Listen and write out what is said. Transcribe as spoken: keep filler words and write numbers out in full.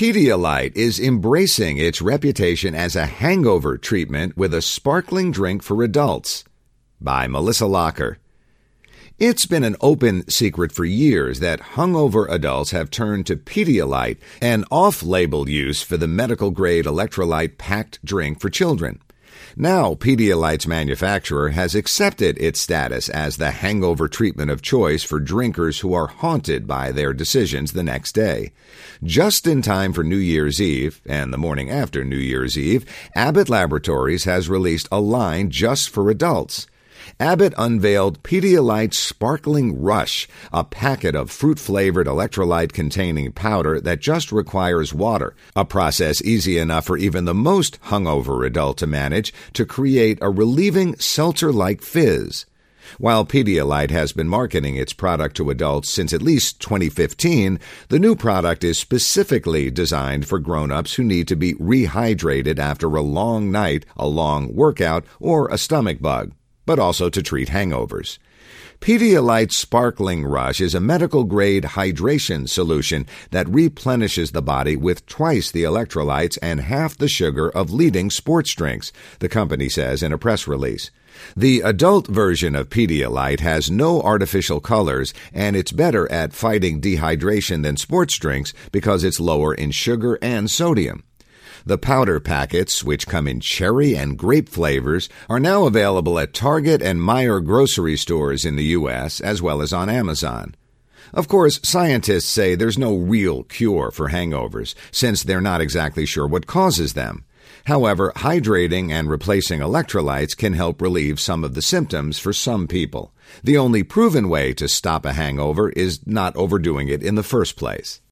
Pedialyte is embracing its reputation as a hangover treatment with a sparkling drink for adults. By Melissa Locker. It's been an open secret for years that hungover adults have turned to Pedialyte, an off-label use for the medical-grade electrolyte-packed drink for children. Now, Pedialyte's manufacturer has accepted its status as the hangover treatment of choice for drinkers who are haunted by their decisions the next day. Just in time for New Year's Eve, and the morning after New Year's Eve, Abbott Laboratories has released a line just for adults. Abbott unveiled Pedialyte Sparkling Rush, a packet of fruit-flavored electrolyte-containing powder that just requires water, a process easy enough for even the most hungover adult to manage, to create a relieving seltzer-like fizz. While Pedialyte has been marketing its product to adults since at least twenty fifteen, the new product is specifically designed for grown-ups who need to be rehydrated after a long night, a long workout, or a stomach bug, but also to treat hangovers. Pedialyte Sparkling Rush is a medical-grade hydration solution that replenishes the body with twice the electrolytes and half the sugar of leading sports drinks, the company says in a press release. The adult version of Pedialyte has no artificial colors, and it's better at fighting dehydration than sports drinks because it's lower in sugar and sodium. The powder packets, which come in cherry and grape flavors, are now available at Target and Meijer grocery stores in the U S, as well as on Amazon. Of course, scientists say there's no real cure for hangovers, since they're not exactly sure what causes them. However, hydrating and replacing electrolytes can help relieve some of the symptoms for some people. The only proven way to stop a hangover is not overdoing it in the first place.